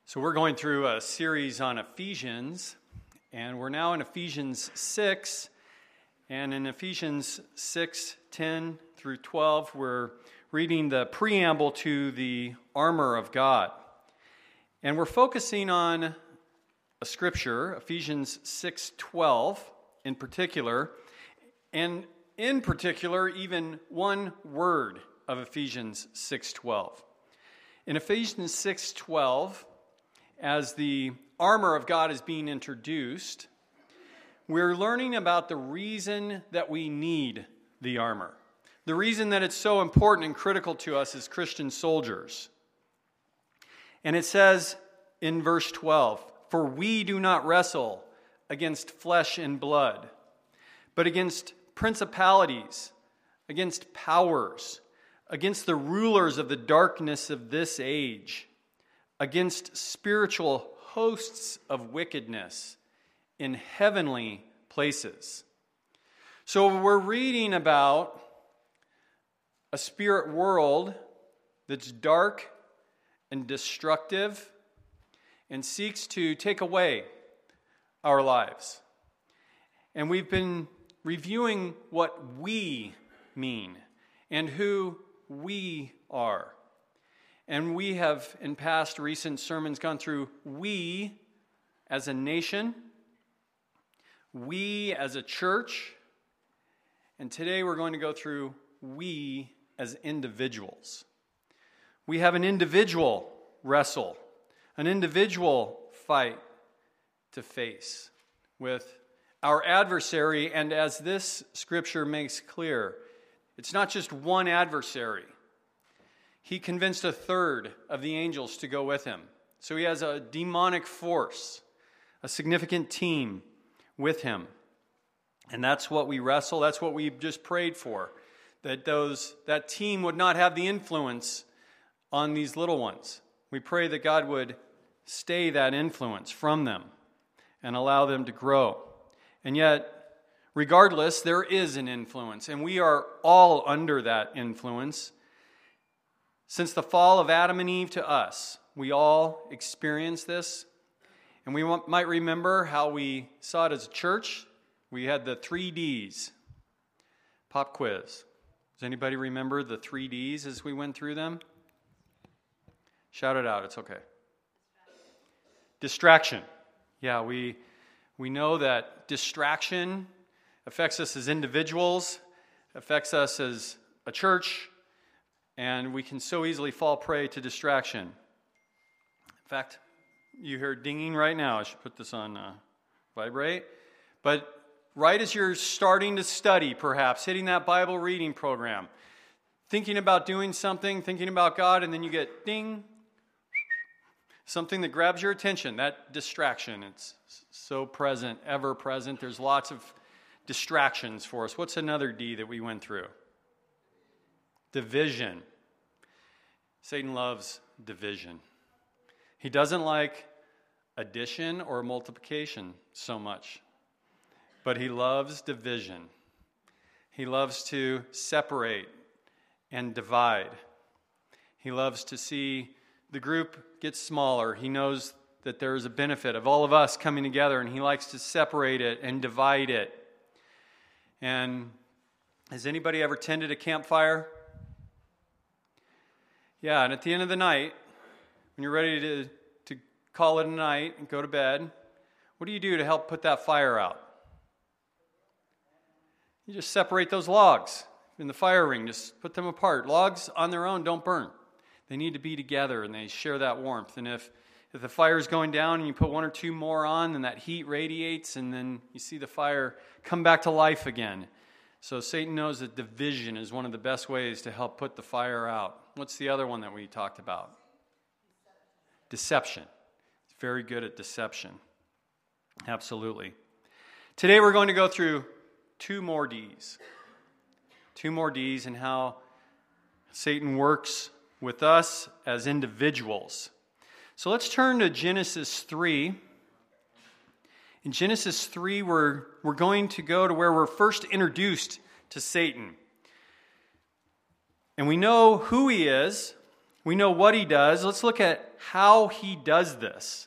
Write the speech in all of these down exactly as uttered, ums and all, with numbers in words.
So we're going through a series on Ephesians, and we're now in Ephesians six, and in Ephesians six, ten through twelve, we're reading the preamble to the armor of God. And we're focusing on a scripture, Ephesians six twelve in particular, and in particular, even one word of Ephesians six twelve. In Ephesians six twelve, as the armor of God is being introduced, we're learning about the reason that we need the armor. The reason that it's so important and critical to us as Christian soldiers. And it says in verse twelve, "For we do not wrestle against flesh and blood, but against principalities, against powers, against the rulers of the darkness of this age, against spiritual hosts of wickedness in heavenly places." So we're reading about a spirit world that's dark and destructive and seeks to take away our lives. And we've been reviewing what we mean and who we are. And we have, in past recent sermons, gone through we as a nation, we as a church, and today we're going to go through we as individuals. We have an individual wrestle, an individual fight to face with our adversary, and as this scripture makes clear, it's not just one adversary. He convinced a third of the angels to go with him. So he has a demonic force, a significant team with him. And that's what we wrestle, that's what we just prayed for, that those that team would not have the influence on these little ones. We pray that God would stay that influence from them and allow them to grow. And yet, regardless, there is an influence, and we are all under that influence. Since the fall of Adam and Eve to us, we all experience this. And we might remember how we saw it as a church. We had the three Ds. Pop quiz. Does anybody remember the three Ds as we went through them? Shout it out, it's okay. Distraction. Yeah, we we know that distraction affects us as individuals, affects us as a church, and we can so easily fall prey to distraction. In fact, you hear dinging right now. I should put this on uh, vibrate. But right as you're starting to study, perhaps, hitting that Bible reading program, thinking about doing something, thinking about God, and then you get ding, something that grabs your attention, that distraction. It's so present, ever present. There's lots of distractions for us. What's another D that we went through? Division. Satan loves division. He doesn't like addition or multiplication so much, but he loves division. He loves to separate and divide. He loves to see the group get smaller. He knows that there is a benefit of all of us coming together, and he likes to separate it and divide it. And has anybody ever tended a campfire? Yeah, and at the end of the night, when you're ready to, to call it a night and go to bed, what do you do to help put that fire out? You just separate those logs in the fire ring, just put them apart. Logs on their own don't burn. They need to be together, and they share that warmth. And if, if the fire is going down and you put one or two more on, then that heat radiates, and then you see the fire come back to life again. So Satan knows that division is one of the best ways to help put the fire out. What's the other one that we talked about? Deception. He's very good at deception. Absolutely. Today we're going to go through two more Ds. Two more Ds and how Satan works with us as individuals. So let's turn to Genesis three. In Genesis three, we're, we're going to go to where we're first introduced to Satan. And we know who he is, We know what he does. Let's look at how he does this.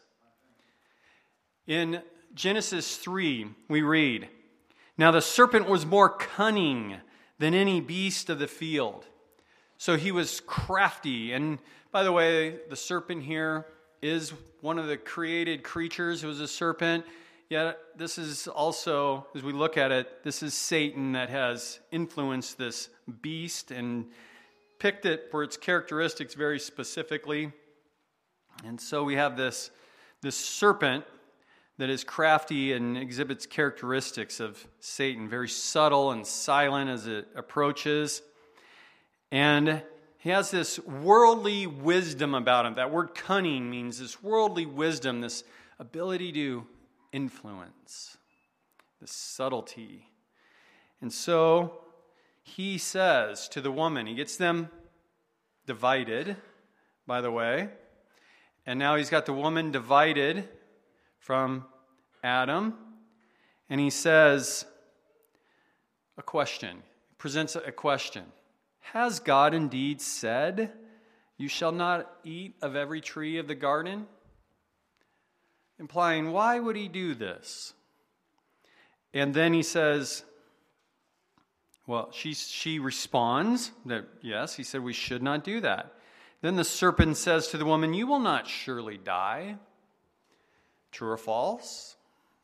In Genesis three, we read, "Now the serpent was more cunning than any beast of the field." So he was crafty. And by the way, the serpent here is one of the created creatures. It was a serpent. Yet this is also, as we look at it, this is Satan that has influenced this beast and picked it for its characteristics very specifically. And so we have this, this serpent that is crafty and exhibits characteristics of Satan, very subtle and silent as it approaches. And he has this worldly wisdom about him. That word cunning means this worldly wisdom, this ability to influence, this subtlety. And so he says to the woman, he gets them divided, by the way. And now he's got the woman divided from Adam. And he says a question, he presents a question. Has God indeed said, "You shall not eat of every tree of the garden"? Implying, why would he do this? And then he says, well, she, she responds that, yes, he said we should not do that. Then the serpent says to the woman, "You will not surely die." True or false?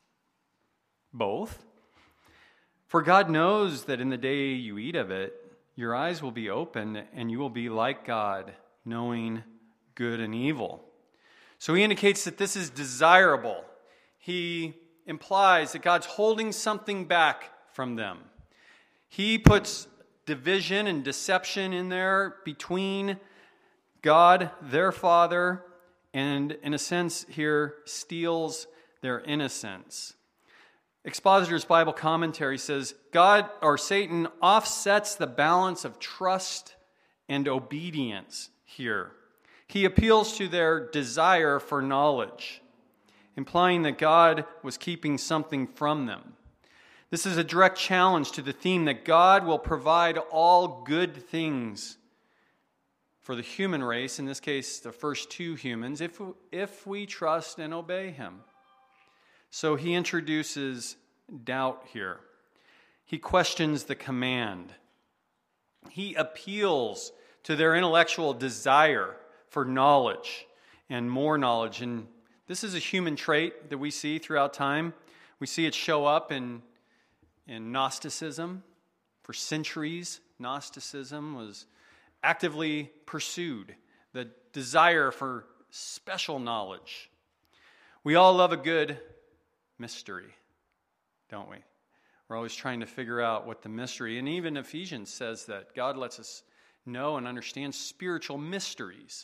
Both. For God knows that in the day you eat of it, your eyes will be opened and you will be like God, knowing good and evil. So he indicates that this is desirable. He implies that God's holding something back from them. He puts division and deception in there between God, their Father, and in a sense here steals their innocence. Expositor's Bible Commentary says, God or Satan offsets the balance of trust and obedience here. He appeals to their desire for knowledge, implying that God was keeping something from them. This is a direct challenge to the theme that God will provide all good things for the human race, in this case, the first two humans, if, if we trust and obey him. So he introduces doubt here. He questions the command. He appeals to their intellectual desire for knowledge and more knowledge. And this is a human trait that we see throughout time. We see it show up in, in Gnosticism. For centuries, Gnosticism was actively pursued, the desire for special knowledge. We all love a good mystery, don't we? We're always trying to figure out what the mystery, and even Ephesians says that God lets us know and understand spiritual mysteries.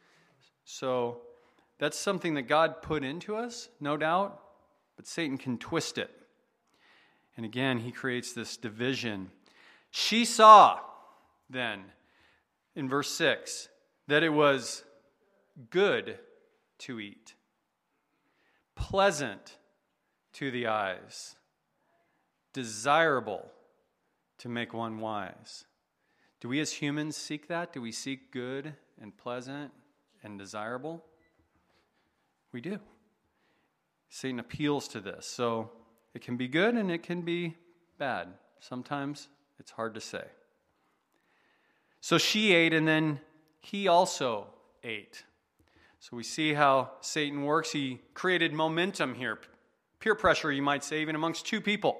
So that's something that God put into us, no doubt, but Satan can twist it. And again, he creates this division. She saw then, in verse six, that it was good to eat, pleasant to the eyes, desirable to make one wise. Do we as humans seek that? Do we seek good and pleasant and desirable? We do. Satan appeals to this. So it can be good and it can be bad. Sometimes it's hard to say. So she ate and then he also ate. So we see how Satan works. He created momentum here. Peer pressure, you might say, even amongst two people.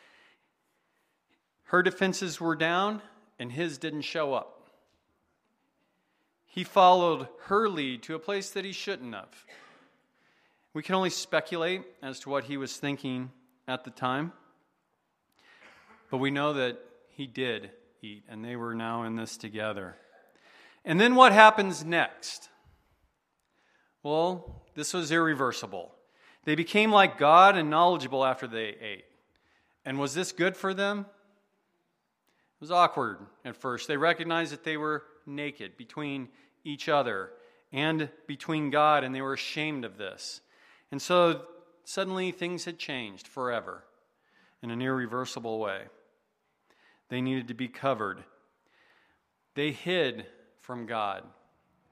Her defenses were down and his didn't show up. He followed her lead to a place that he shouldn't have. We can only speculate as to what he was thinking at the time. But we know that he did eat, and they were now in this together. And then what happens next? Well, this was irreversible. They became like God and knowledgeable after they ate. And was this good for them? It was awkward at first. They recognized that they were naked between each other and between God, and they were ashamed of this. And so suddenly things had changed forever in an irreversible way. They needed to be covered. They hid from God.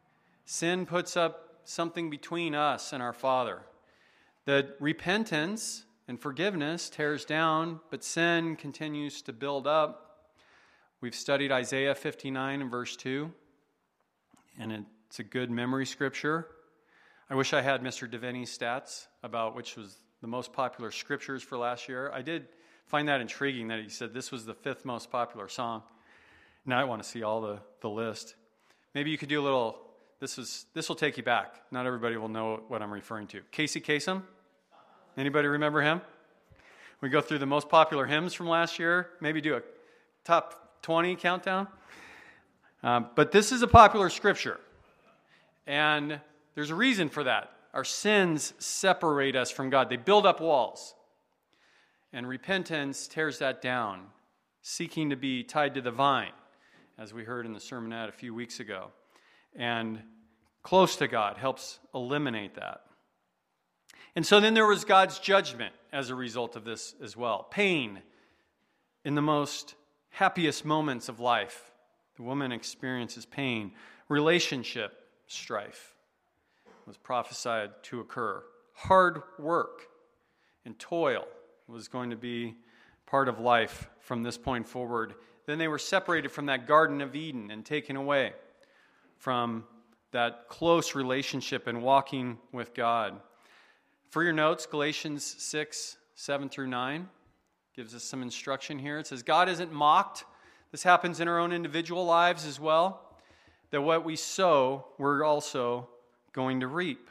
Sin puts up something between us and our Father. That repentance and forgiveness tears down, but sin continues to build up. We've studied Isaiah fifty-nine and verse two, and it's a good memory scripture. I wish I had Mister Devaney's stats about which was the most popular scriptures for last year. I did find that intriguing that he said this was the fifth most popular song. Now I want to see all the, the list. Maybe you could do a little, this is this will take you back. Not everybody will know what I'm referring to. Casey Kasem? Anybody remember him? We go through the most popular hymns from last year. Maybe do a top twenty countdown. Um, but this is a popular scripture. And there's a reason for that. Our sins separate us from God. They build up walls. And repentance tears that down, seeking to be tied to the vine, as we heard in the sermonette a few weeks ago. And close to God helps eliminate that. And so then there was God's judgment as a result of this as well. Pain in the most happiest moments of life. The woman experiences pain. Relationship strife was prophesied to occur. Hard work and toil was going to be part of life from this point forward. Then they were separated from that Garden of Eden and taken away from that close relationship and walking with God. For your notes, Galatians six, seven through nine gives us some instruction here. It says, God isn't mocked. This happens in our own individual lives as well. That what we sow, we're also going to reap.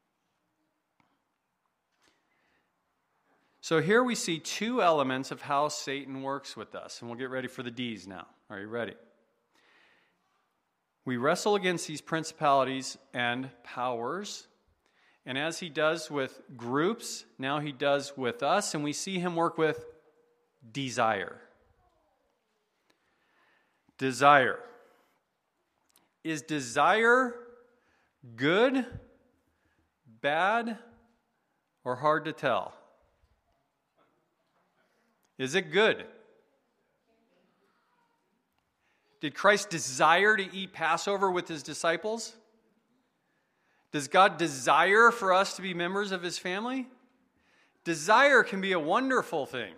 So here we see two elements of how Satan works with us. And we'll get ready for the D's now. Are you ready? We wrestle against these principalities and powers. And as he does with groups, now he does with us. And we see him work with desire. Desire. Is desire good, bad, or hard to tell? Is it good? Did Christ desire to eat Passover with his disciples? Does God desire for us to be members of his family? Desire can be a wonderful thing.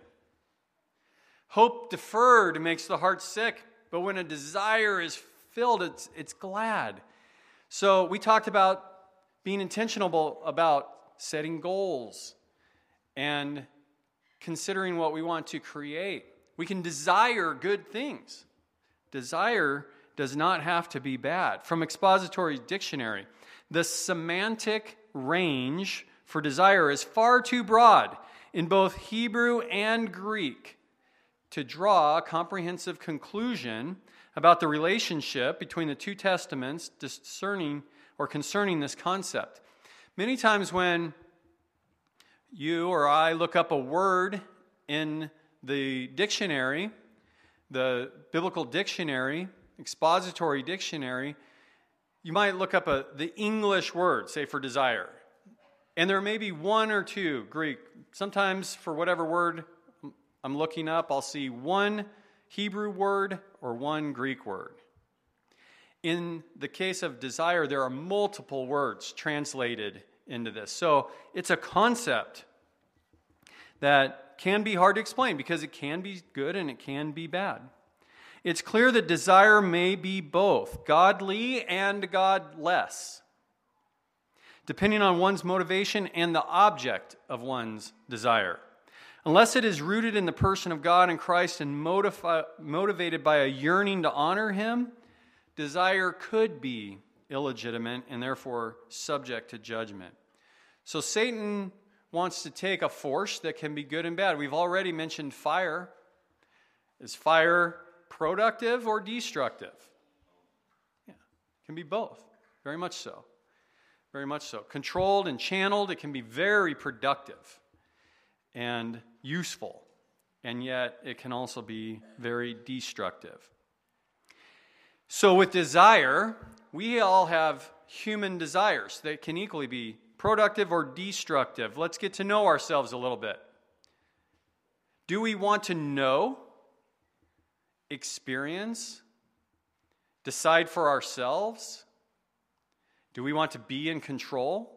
Hope deferred makes the heart sick, but when a desire is filled, it's, it's glad. So we talked about being intentional about setting goals and considering what we want to create. We can desire good things. Desire does not have to be bad. From Expository Dictionary, the semantic range for desire is far too broad in both Hebrew and Greek to draw a comprehensive conclusion about the relationship between the two testaments discerning or concerning this concept. Many times when you or I look up a word in the dictionary, the biblical dictionary, expository dictionary, you might look up a, the English word, say for desire. And there may be one or two Greek. Sometimes for whatever word I'm looking up, I'll see one Hebrew word or one Greek word. In the case of desire, there are multiple words translated into this. So it's a concept that can be hard to explain because it can be good and it can be bad. It's clear that desire may be both godly and godless, depending on one's motivation and the object of one's desire. Unless it is rooted in the person of God and Christ and motivi- motivated by a yearning to honor him, desire could be illegitimate and therefore subject to judgment. So Satan wants to take a force that can be good and bad. We've already mentioned fire. Is fire productive or destructive? Yeah, it can be both. Very much so. Very much so. Controlled and channeled, it can be very productive and useful. And yet, it can also be very destructive. So with desire, we all have human desires that can equally be productive or destructive. Let's get to know ourselves a little bit. Do we want to know, experience, decide for ourselves? Do we want to be in control?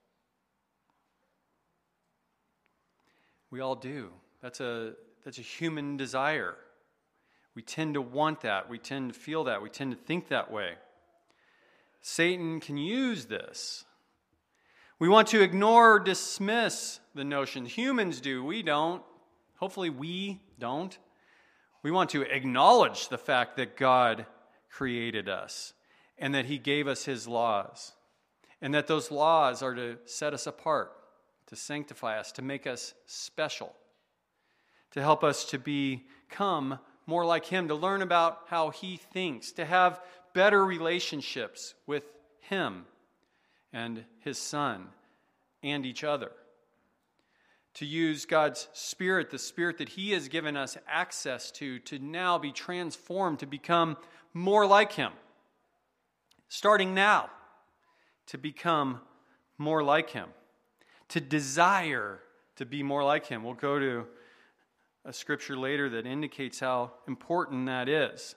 We all do. That's a, that's a human desire. We tend to want that. We tend to feel that. We tend to think that way. Satan can use this. We want to ignore or dismiss the notion. Humans do. We don't. Hopefully we don't. We want to acknowledge the fact that God created us and that he gave us his laws, and that those laws are to set us apart, to sanctify us, to make us special, to help us to become more like him, to learn about how he thinks, to have better relationships with him and his Son and each other. To use God's Spirit, the Spirit that he has given us access to, to now be transformed, to become more like him. Starting now, to become more like him. To desire to be more like him. We'll go to a scripture later that indicates how important that is.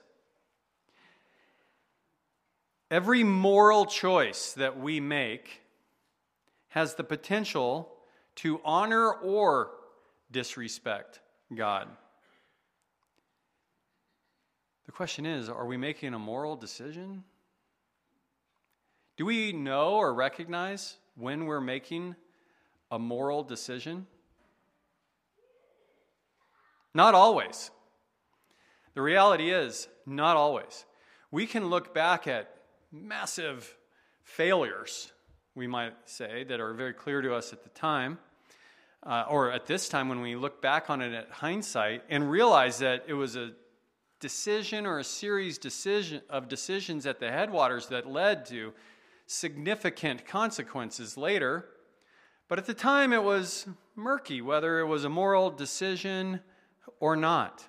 Every moral choice that we make has the potential to honor or disrespect God. The question is, are we making a moral decision? Do we know or recognize when we're making a moral decision? Not always. The reality is, not always. We can look back at massive failures, we might say, that are very clear to us at the time, uh, or at this time when we look back on it at hindsight, and realize that it was a decision or a series decision of decisions at the headwaters that led to significant consequences later. But at the time it was murky whether it was a moral decision or not.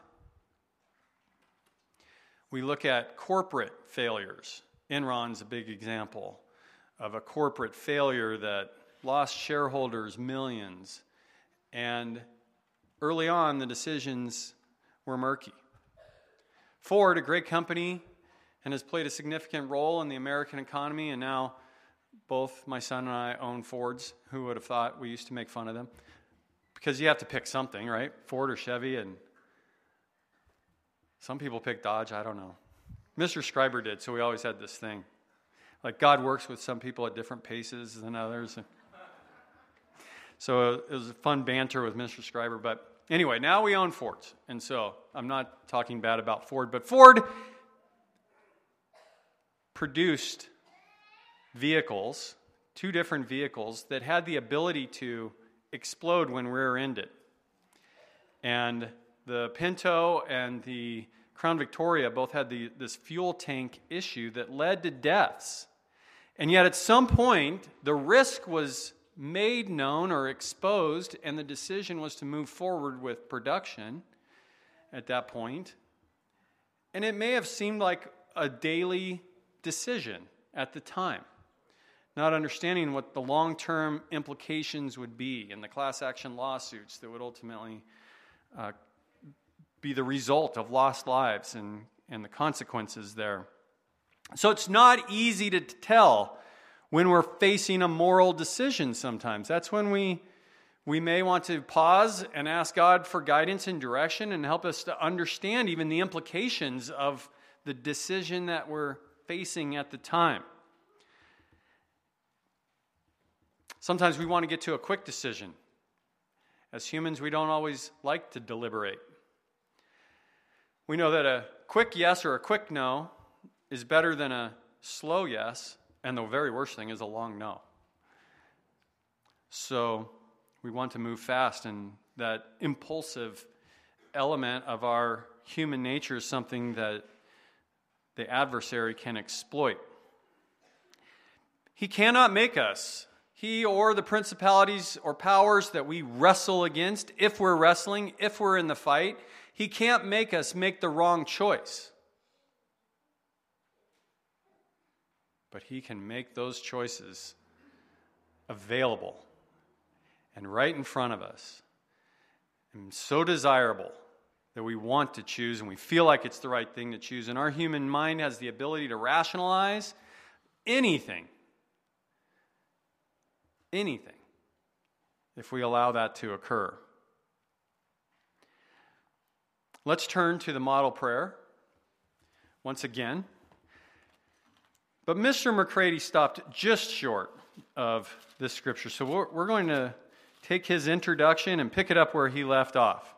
We look at corporate failures. Enron's a big example of a corporate failure that lost shareholders millions. And early on, the decisions were murky. Ford, a great company, and has played a significant role in the American economy, and now both my son and I own Fords. Who would have thought? We used to make fun of them. Because you have to pick something, right? Ford or Chevy, and some people pick Dodge, I don't know. Mister Schreiber did, so we always had this thing. Like, God works with some people at different paces than others. So it was a fun banter with Mister Schreiber. But anyway, now we own Fords. And so I'm not talking bad about Ford, but Ford produced vehicles, two different vehicles, that had the ability to explode when rear-ended. And the Pinto and the Crown Victoria both had the, this fuel tank issue that led to deaths. And yet at some point, the risk was made known or exposed, and the decision was to move forward with production at that point. And it may have seemed like a daily decision at the time, not understanding what the long-term implications would be in the class action lawsuits that would ultimately uh, be the result of lost lives and, and the consequences there. So it's not easy to tell when we're facing a moral decision sometimes. That's when we we may want to pause and ask God for guidance and direction and help us to understand even the implications of the decision that we're facing at the time. Sometimes we want to get to a quick decision. As humans, we don't always like to deliberate. We know that a quick yes or a quick no is better than a slow yes, and the very worst thing is a long no. So we want to move fast, and that impulsive element of our human nature is something that the adversary can exploit. He cannot make us, he or the principalities or powers that we wrestle against, if we're wrestling, if we're in the fight, he can't make us make the wrong choice. But he can make those choices available and right in front of us, and so desirable that we want to choose and we feel like it's the right thing to choose. And our human mind has the ability to rationalize anything anything if we allow that to occur. Let's turn to the model prayer once again. But Mister McCready stopped just short of this scripture. So we're, we're going to take his introduction and pick it up where he left off.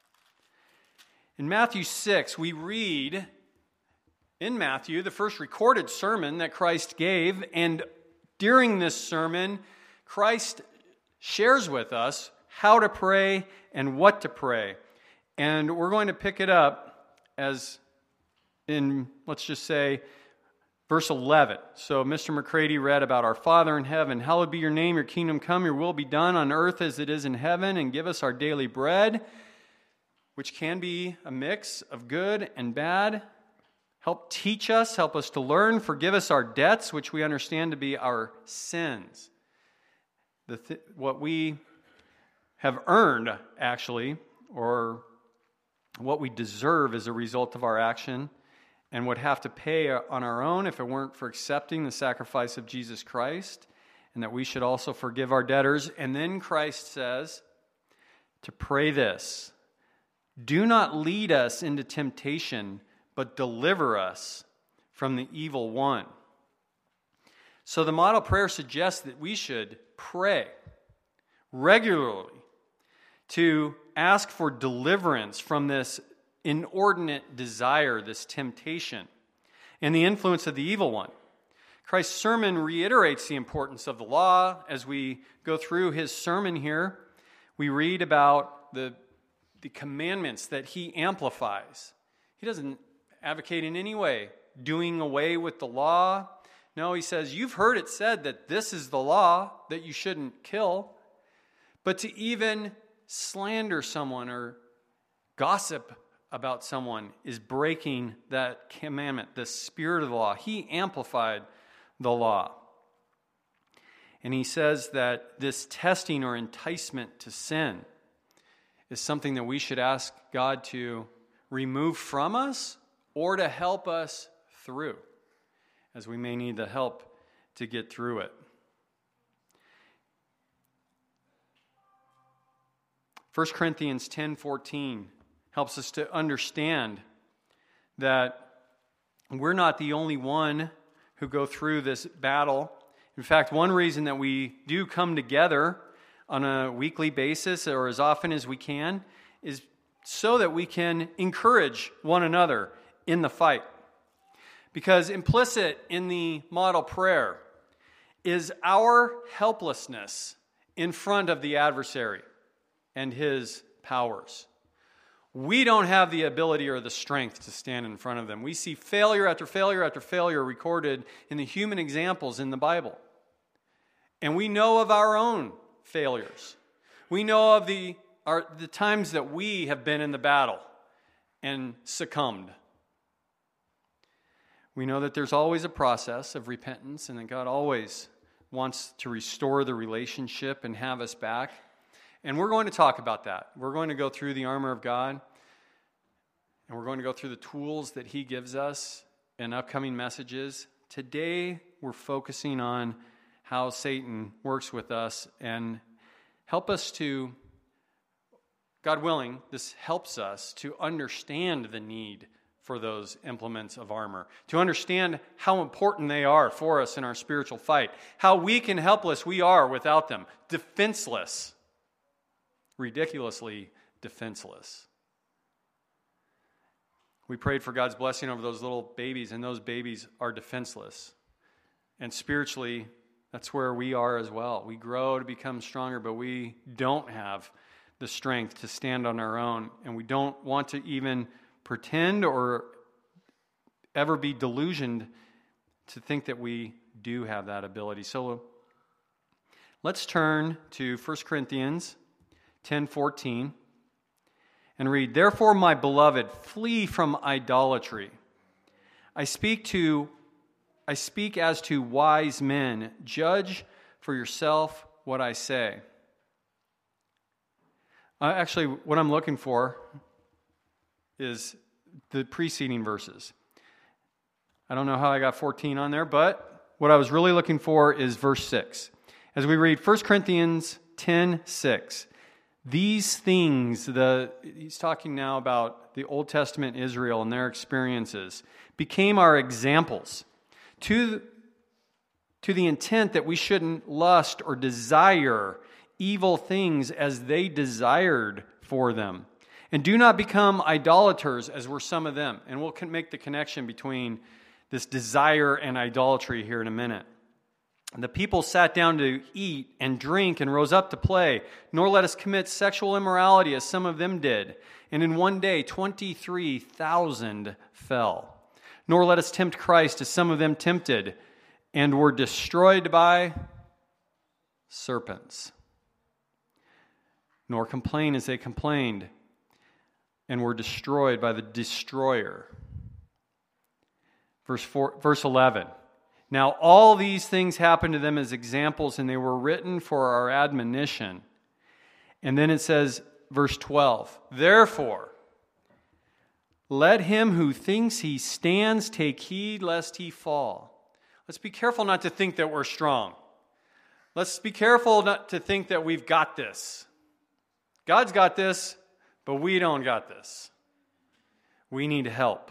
In Matthew six, we read in Matthew the first recorded sermon that Christ gave, and during this sermon, Christ shares with us how to pray and what to pray. And we're going to pick it up as in, let's just say, verse eleven. So Mister McCready read about our Father in heaven. Hallowed be your name, your kingdom come, your will be done on earth as it is in heaven, and give us our daily bread, which can be a mix of good and bad. Help teach us, help us to learn. Forgive us our debts, which we understand to be our sins. The th- what we have earned, actually, or what we deserve as a result of our action, and would have to pay on our own if it weren't for accepting the sacrifice of Jesus Christ, and that we should also forgive our debtors. And then Christ says to pray this: do not lead us into temptation, but deliver us from the evil one. So the model prayer suggests that we should pray regularly to ask for deliverance from this inordinate desire, this temptation, and the influence of the evil one. Christ's sermon reiterates the importance of the law. As we go through his sermon here, we read about the, the commandments that he amplifies. He doesn't advocate in any way doing away with the law. No, he says, you've heard it said that this is the law, that you shouldn't kill. But to even slander someone or gossip about someone is breaking that commandment, the spirit of the law. He amplified the law. And he says that this testing or enticement to sin is something that we should ask God to remove from us or to help us through, as we may need the help to get through it. First Corinthians ten fourteen helps us to understand that we're not the only one who go through this battle. In fact, one reason that we do come together on a weekly basis or as often as we can is so that we can encourage one another in the fight. Because implicit in the model prayer is our helplessness in front of the adversary and his powers. We don't have the ability or the strength to stand in front of them. We see failure after failure after failure recorded in the human examples in the Bible. And we know of our own failures. We know of the, our, the times that we have been in the battle and succumbed. We know that there's always a process of repentance and that God always wants to restore the relationship and have us back. And we're going to talk about that. We're going to go through the armor of God, and we're going to go through the tools that he gives us in upcoming messages. Today, we're focusing on how Satan works with us and help us to, God willing, this helps us to understand the need for those implements of armor, to understand how important they are for us in our spiritual fight, how weak and helpless we are without them, defenseless. Ridiculously defenseless. We prayed for God's blessing over those little babies, and those babies are defenseless. And spiritually, that's where we are as well. We grow to become stronger, but we don't have the strength to stand on our own, and we don't want to even pretend or ever be delusioned to think that we do have that ability. So let's turn to First Corinthians ten fourteen, and read, "Therefore, my beloved, flee from idolatry. I speak to, I speak as to wise men. Judge for yourself what I say." Uh, actually, what I'm looking for is the preceding verses. I don't know how I got fourteen on there, but what I was really looking for is verse six. As we read First Corinthians ten six, these things, the he's talking now about the Old Testament Israel and their experiences, became our examples to, to the intent that we shouldn't lust or desire evil things as they desired for them. And do not become idolaters as were some of them. And we'll make the connection between this desire and idolatry here in a minute. The people sat down to eat and drink and rose up to play, nor let us commit sexual immorality as some of them did. And in one day, twenty-three thousand fell. Nor let us tempt Christ as some of them tempted and were destroyed by serpents. Nor complain as they complained and were destroyed by the destroyer. Verse four, verse eleven. Now all these things happened to them as examples, and they were written for our admonition. And then it says, verse twelve, therefore, let him who thinks he stands take heed lest he fall. Let's be careful not to think that we're strong. Let's be careful not to think that we've got this. God's got this, but we don't got this. We need help.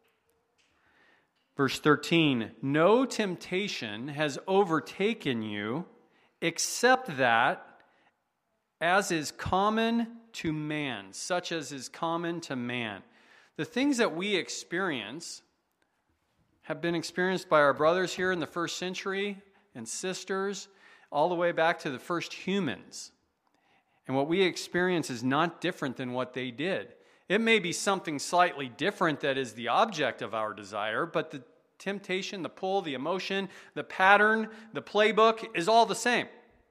Verse thirteen, no temptation has overtaken you except that, as is common to man, such as is common to man. The things that we experience have been experienced by our brothers here in the first century and sisters, all the way back to the first humans. And what we experience is not different than what they did. It may be something slightly different that is the object of our desire, but the temptation, the pull, the emotion, the pattern, the playbook is all the same.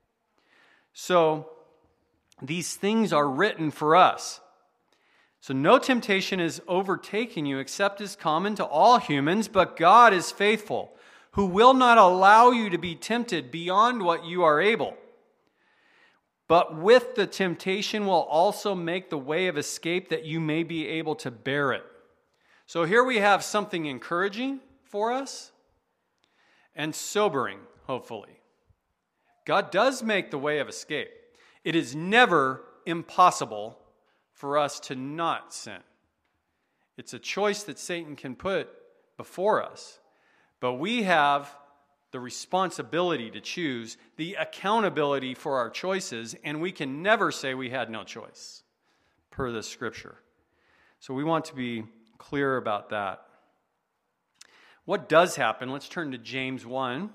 So these things are written for us. So no temptation is overtaking you except is common to all humans, but God is faithful, who will not allow you to be tempted beyond what you are able. But with the temptation will also make the way of escape that you may be able to bear it. So here we have something encouraging for us and sobering, hopefully. God does make the way of escape. It is never impossible for us to not sin. It's a choice that Satan can put before us, but we have the responsibility to choose, the accountability for our choices, and we can never say we had no choice, per this scripture. So we want to be clear about that. What does happen? Let's turn to James one.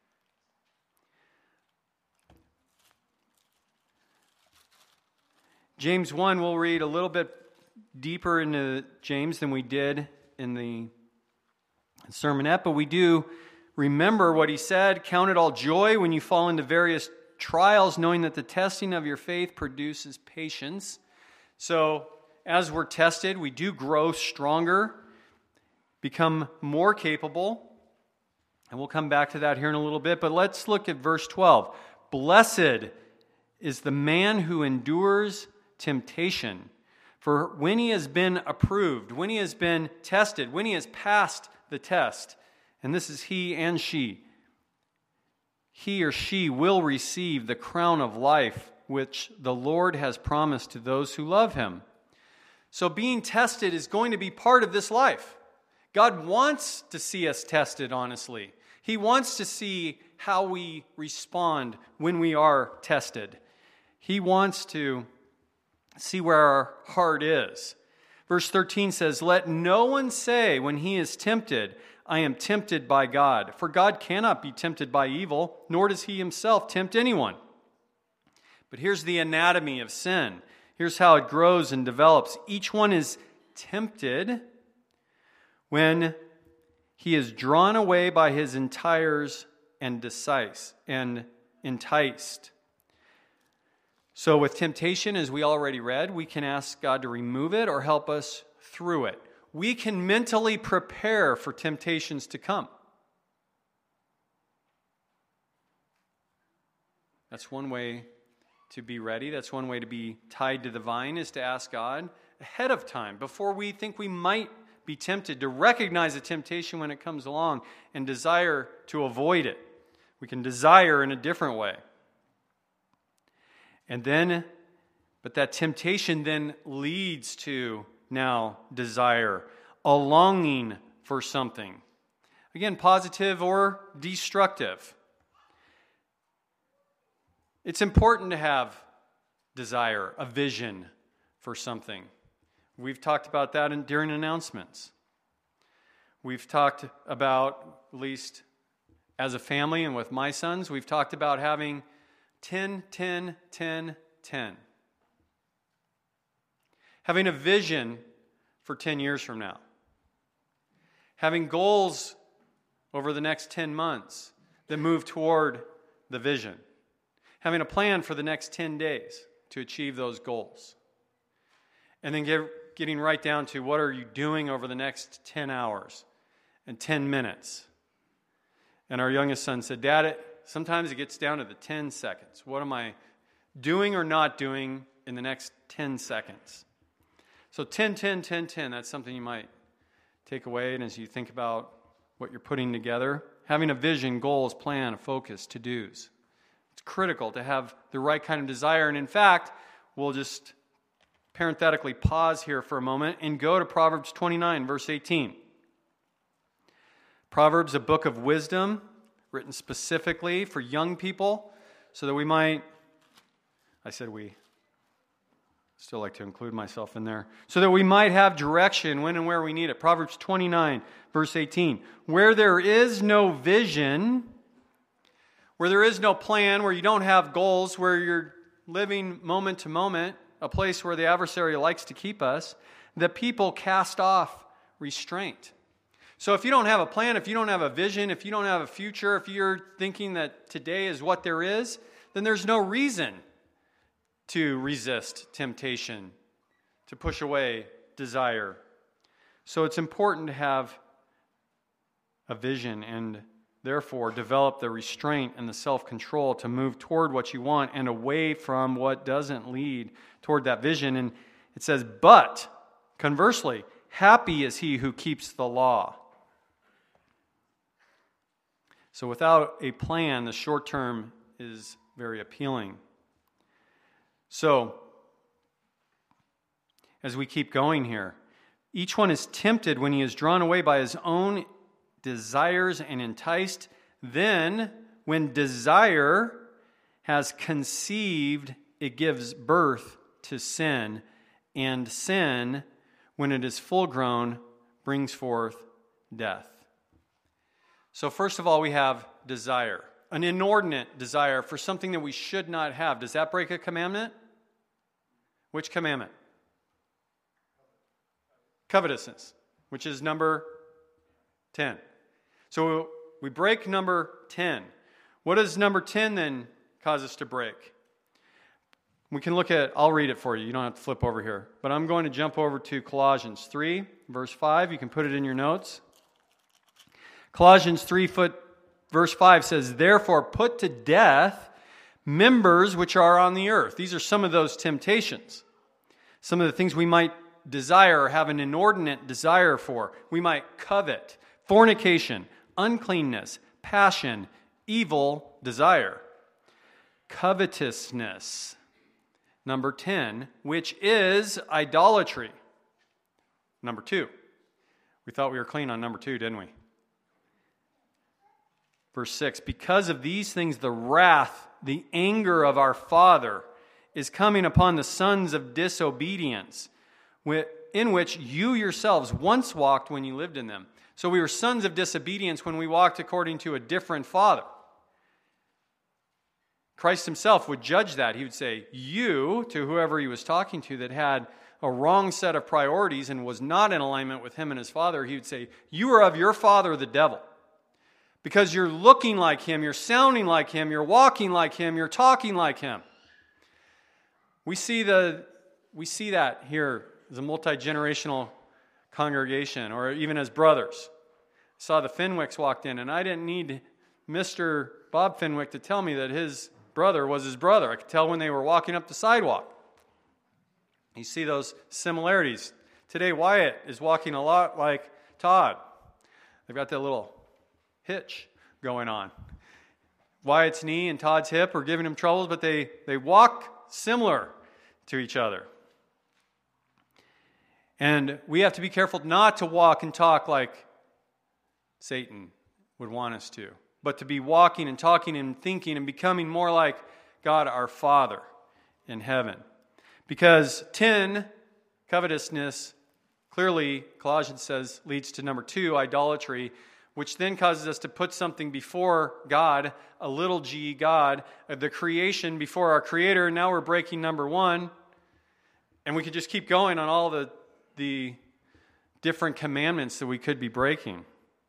James one, we'll read a little bit deeper into James than we did in the sermonette, but we do remember what he said, count it all joy when you fall into various trials, knowing that the testing of your faith produces patience. So as we're tested, we do grow stronger, become more capable, and we'll come back to that here in a little bit. But let's look at verse twelve. Blessed is the man who endures temptation, for when he has been approved, when he has been tested, when he has passed the test, and this is he and she, he or she will receive the crown of life which the Lord has promised to those who love him. So being tested is going to be part of this life. God wants to see us tested, honestly. He wants to see how we respond when we are tested. He wants to see where our heart is. Verse thirteen says, let no one say when he is tempted, I am tempted by God. For God cannot be tempted by evil, nor does he himself tempt anyone. But here's the anatomy of sin. Here's how it grows and develops. Each one is tempted when he is drawn away by his desires and decise and enticed. So with temptation, as we already read, we can ask God to remove it or help us through it. We can mentally prepare for temptations to come. That's one way to be ready. That's one way to be tied to the vine, is to ask God ahead of time, before we think we might be tempted, to recognize a temptation when it comes along and desire to avoid it. We can desire in a different way. And then, but that temptation then leads to now desire, a longing for something. Again, positive or destructive. It's important to have desire, a vision for something. We've talked about that in, during announcements. We've talked about, at least as a family and with my sons, we've talked about having ten, ten, ten, ten. Having a vision for ten years from now. Having goals over the next ten months that move toward the vision. Having a plan for the next ten days to achieve those goals. And then get, getting right down to what are you doing over the next ten hours and ten minutes. And our youngest son said, Dad, it, sometimes it gets down to the ten seconds. What am I doing or not doing in the next ten seconds? So ten, ten, ten, ten, that's something you might take away. And as you think about what you're putting together, having a vision, goals, plan, a focus, to-dos. It's critical to have the right kind of desire. And in fact, we'll just parenthetically pause here for a moment and go to Proverbs twenty-nine, verse eighteen. Proverbs, a book of wisdom, written specifically for young people, so that we might, I said we, still like to include myself in there, so that we might have direction when and where we need it. Proverbs twenty-nine, verse eighteen. Where there is no vision, where there is no plan, where you don't have goals, where you're living moment to moment, a place where the adversary likes to keep us, the people cast off restraint. So if you don't have a plan, if you don't have a vision, if you don't have a future, if you're thinking that today is what there is, then there's no reason to resist temptation, to push away desire. So it's important to have a vision and therefore develop the restraint and the self-control to move toward what you want and away from what doesn't lead toward that vision. And it says, but conversely, happy is he who keeps the law. So without a plan, the short term is very appealing. So, as we keep going here, each one is tempted when he is drawn away by his own desires and enticed. Then, when desire has conceived, it gives birth to sin. And sin, when it is full grown, brings forth death. So first of all, we have desire. An inordinate desire for something that we should not have. Does that break a commandment? Which commandment? Covetousness, which is number ten. So we break number ten. What does number ten then cause us to break? We can look at, I'll read it for you. You don't have to flip over here. But I'm going to jump over to Colossians three, verse five. You can put it in your notes. Colossians three, foot, verse five says, therefore put to death members which are on the earth. These are some of those temptations. Some of the things we might desire or have an inordinate desire for. We might covet, fornication, uncleanness, passion, evil desire. Covetousness. Number ten, which is idolatry. Number two. We thought we were clean on number two, didn't we? Verse six, because of these things, the wrath, the anger of our Father is coming upon the sons of disobedience, in which you yourselves once walked when you lived in them. So we were sons of disobedience when we walked according to a different father. Christ himself would judge that. He would say, you, to whoever he was talking to that had a wrong set of priorities and was not in alignment with him and his father, he would say, you are of your father, the devil. Because you're looking like him, you're sounding like him, you're walking like him, you're talking like him. We see the we see that here as a multi-generational congregation, or even as brothers. I saw the Fenwicks walked in, and I didn't need Mister Bob Fenwick to tell me that his brother was his brother. I could tell when they were walking up the sidewalk. You see those similarities. Today, Wyatt is walking a lot like Todd. They've got that little hitch going on. Wyatt's knee and Todd's hip are giving him troubles, but they, they walk similar to each other. And we have to be careful not to walk and talk like Satan would want us to, but to be walking and talking and thinking and becoming more like God our Father in heaven. Because ten, covetousness, clearly, Colossians says, leads to number two, idolatry, which then causes us to put something before God, a little g, God, the creation before our Creator. Now we're breaking number one. And we could just keep going on all the, the different commandments that we could be breaking.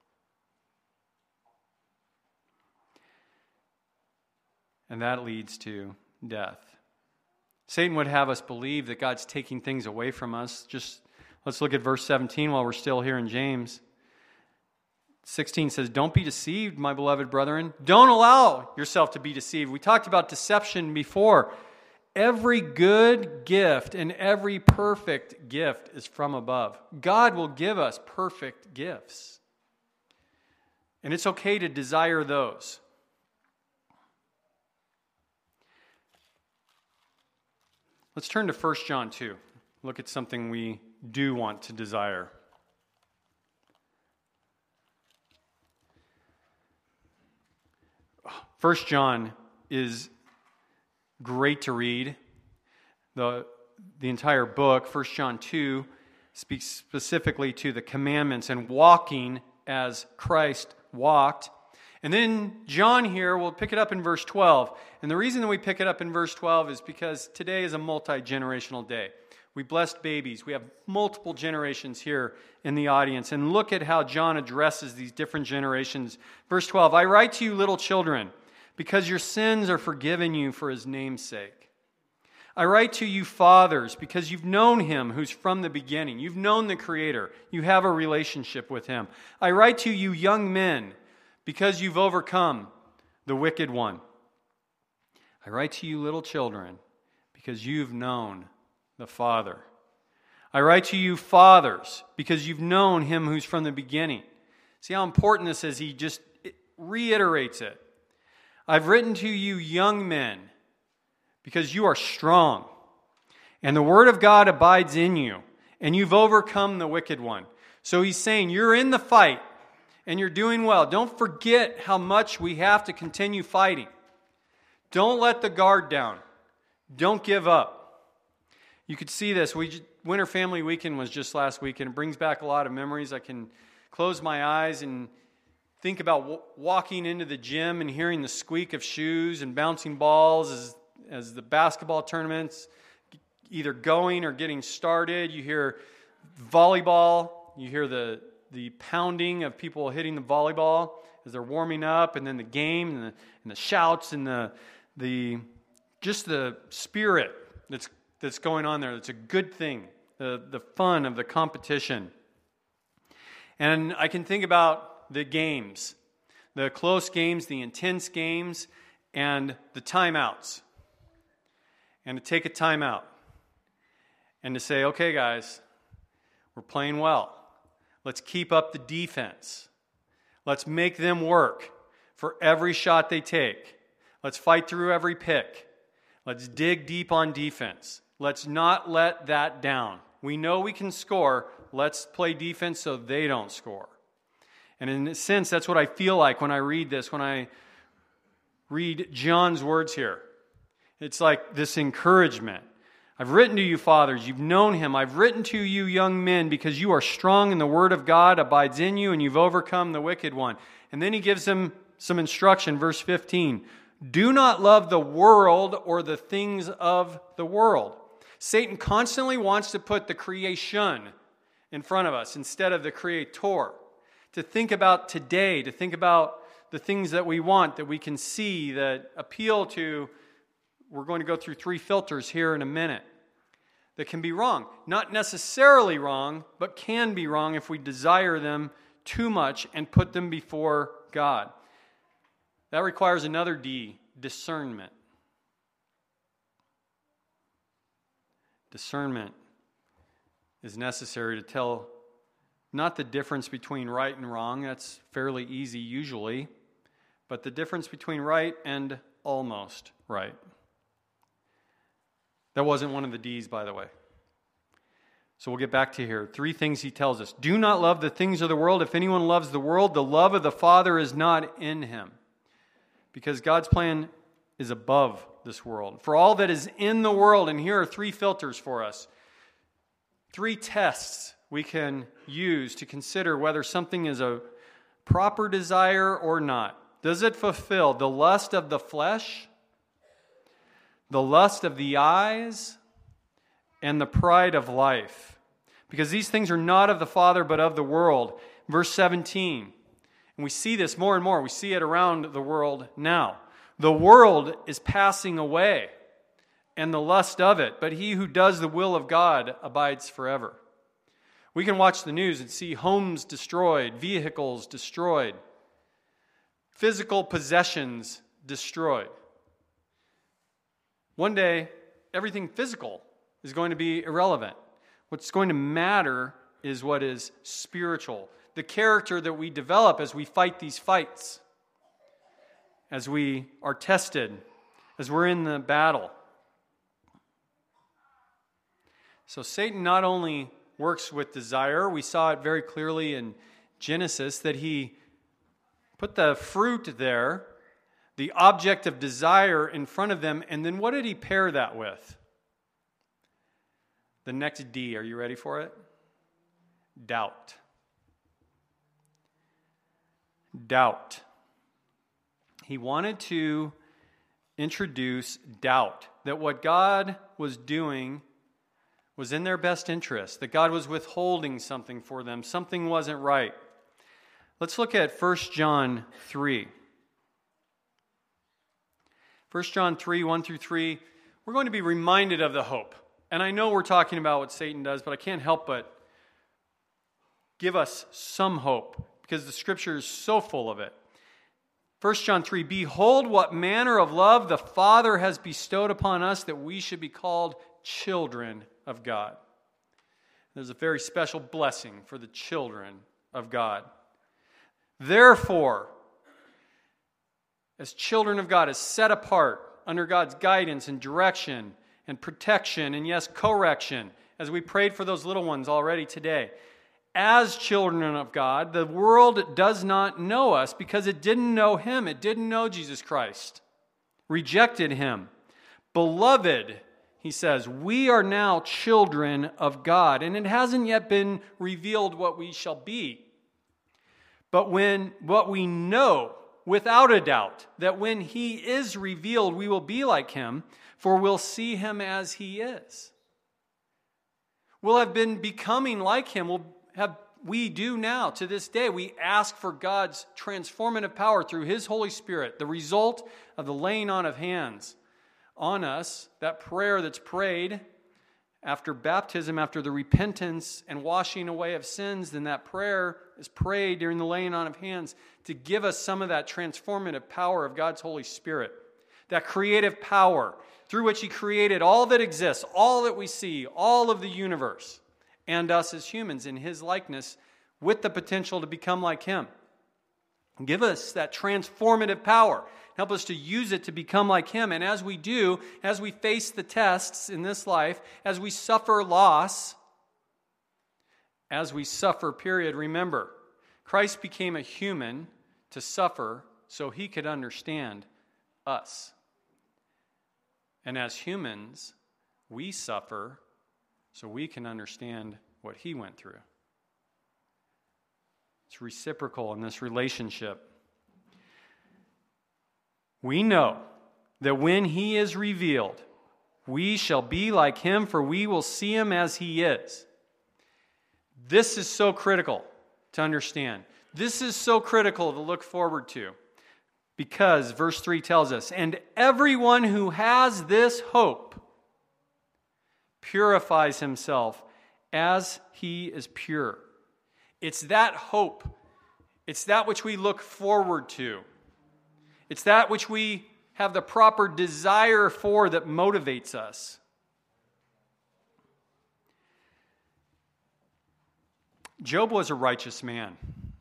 And that leads to death. Satan would have us believe that God's taking things away from us. Just let's look at verse seventeen while we're still here in James. sixteen says, "Don't be deceived, my beloved brethren. Don't allow yourself to be deceived." We talked about deception before. Every good gift and every perfect gift is from above. God will give us perfect gifts. And it's okay to desire those. Let's turn to First John two. Look at something we do want to desire. First John is great to read. The, the entire book, First John two, speaks specifically to the commandments and walking as Christ walked. And then John here, we'll pick it up in verse twelve. And the reason that we pick it up in verse twelve is because today is a multi-generational day. We blessed babies. We have multiple generations here in the audience. And look at how John addresses these different generations. Verse twelve, "I write to you, little children, because your sins are forgiven you for his name's sake. I write to you, fathers, because you've known him who's from the beginning. You've known the Creator. You have a relationship with him. I write to you, young men, because you've overcome the wicked one. I write to you, little children, because you've known the Father. I write to you, fathers, because you've known him who's from the beginning." See how important this is? He just reiterates it. "I've written to you, young men, because you are strong, and the word of God abides in you, and you've overcome the wicked one." So he's saying, you're in the fight, and you're doing well. Don't forget how much we have to continue fighting. Don't let the guard down. Don't give up. You could see this. We Winter Family Weekend was just last week, and it brings back a lot of memories. I can close my eyes and think about w- walking into the gym and hearing the squeak of shoes and bouncing balls as, as the basketball tournaments either going or getting started. You hear volleyball. You hear the, the pounding of people hitting the volleyball as they're warming up, and then the game and the, and the shouts and the the just the spirit that's that's going on there. It's a good thing. The the fun of the competition. And I can think about the games, the close games, the intense games, and the timeouts. And to take a timeout and to say, okay, guys, we're playing well. Let's keep up the defense. Let's make them work for every shot they take. Let's fight through every pick. Let's dig deep on defense. Let's not let that down. We know we can score. Let's play defense so they don't score. And in a sense, that's what I feel like when I read this, when I read John's words here. It's like this encouragement. I've written to you, fathers. You've known him. I've written to you, young men, because you are strong and the word of God abides in you and you've overcome the wicked one. And then he gives them some instruction, verse fifteen. Do not love the world or the things of the world. Satan constantly wants to put the creation in front of us instead of the creator. To think about today, to think about the things that we want, that we can see, that appeal to. We're going to go through three filters here in a minute that can be wrong. Not necessarily wrong, but can be wrong if we desire them too much and put them before God. That requires another D, discernment. Discernment is necessary to tell not the difference between right and wrong. That's fairly easy usually. But the difference between right and almost right. That wasn't one of the D's, by the way. So we'll get back to here. Three things he tells us. Do not love the things of the world. If anyone loves the world, the love of the Father is not in him. Because God's plan is above this world. For all that is in the world, and here are three filters for us. Three tests we can use to consider whether something is a proper desire or not. Does it fulfill the lust of the flesh, the lust of the eyes, and the pride of life? Because these things are not of the Father, but of the world. Verse seventeen. And we see this more and more. We see it around the world now. The world is passing away, and the lust of it, but he who does the will of God abides forever. We can watch the news and see homes destroyed, vehicles destroyed, physical possessions destroyed. One day, everything physical is going to be irrelevant. What's going to matter is what is spiritual, the character that we develop as we fight these fights, as we are tested, as we're in the battle. So Satan not only works with desire, we saw it very clearly in Genesis that he put the fruit there, the object of desire in front of them, and then what did he pair that with? The next D, are you ready for it? Doubt. Doubt. He wanted to introduce doubt, that what God was doing was in their best interest, that God was withholding something for them, something wasn't right. Let's look at First John three. First John three, one through three. We're going to be reminded of the hope. And I know we're talking about what Satan does, but I can't help but give us some hope, because the Scripture is so full of it. First John three, behold what manner of love the Father has bestowed upon us, that we should be called children of God. There's a very special blessing for the children of God. Therefore, as children of God, as set apart under God's guidance and direction and protection and, yes, correction, as we prayed for those little ones already today, as children of God, the world does not know us because it didn't know Him. It didn't know Jesus Christ. Rejected Him. Beloved, he says, we are now children of God, and it hasn't yet been revealed what we shall be. But when what we know, without a doubt, that when He is revealed, we will be like Him, for we'll see Him as He is. We'll have been becoming like Him. We'll have, we do now, to this day. We ask for God's transformative power through His Holy Spirit, the result of the laying on of hands on us, that prayer that's prayed after baptism, after the repentance and washing away of sins. Then that prayer is prayed during the laying on of hands to give us some of that transformative power of God's Holy Spirit, that creative power through which He created all that exists, all that we see, all of the universe, and us as humans in His likeness, with the potential to become like Him. Give us that transformative power. Help us to use it to become like Him. And as we do, as we face the tests in this life, as we suffer loss, as we suffer, period, remember, Christ became a human to suffer so He could understand us. And as humans, we suffer so we can understand what He went through. It's reciprocal in this relationship. We know that when He is revealed, we shall be like Him, for we will see Him as He is. This is so critical to understand. This is so critical to look forward to. Because verse three tells us, and everyone who has this hope purifies himself as he is pure. It's that hope. It's that which we look forward to. It's that which we have the proper desire for that motivates us. Job was a righteous man.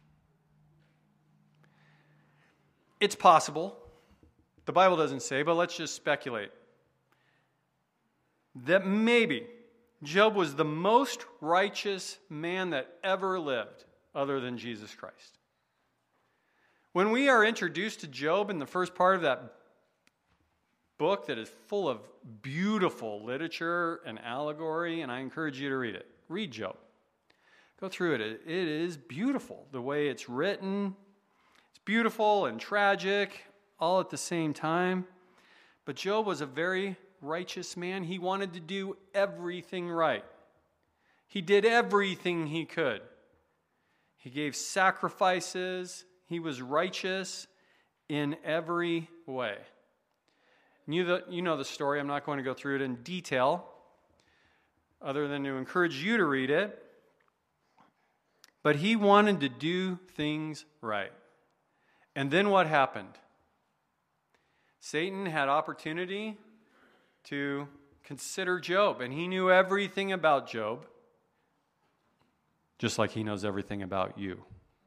It's possible. The Bible doesn't say, but let's just speculate. that maybe Job was the most righteous man that ever lived, other than Jesus Christ. When we are introduced to Job in the first part of that book that is full of beautiful literature and allegory, and I encourage you to read it. Read Job. Go through it. It is beautiful, the way it's written. It's beautiful and tragic, all at the same time. But Job was a very righteous man. He wanted to do everything right. He did everything he could. He gave sacrifices. He was righteous in every way. You, the, you know the story. I'm not going to go through it in detail, other than to encourage you to read it. But he wanted to do things right. And then what happened? Satan had opportunity to consider Job, and he knew everything about Job, just like he knows everything about you.